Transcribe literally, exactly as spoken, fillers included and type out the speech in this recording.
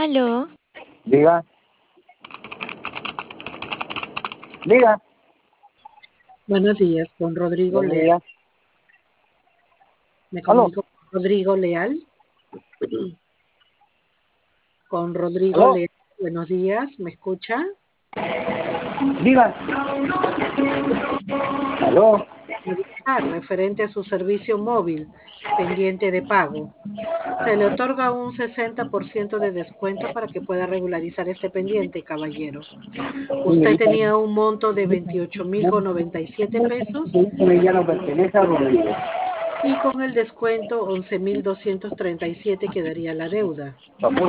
Aló, Diga, diga, Buenos días, con Rodrigo buenos Leal. días. Me Aló, comunico con Rodrigo Leal. Con Rodrigo aló, Leal. Buenos días, ¿me escucha? diga. Aló, Ah, referente a su servicio móvil pendiente de pago. Se le otorga un sesenta por ciento de descuento para que pueda regularizar este pendiente, caballero. Usted señorita, tenía un monto de veintiocho mil con noventa y siete pesos ya no pertenece a Rodrigo. y con el descuento once mil doscientos treinta y siete quedaría la deuda.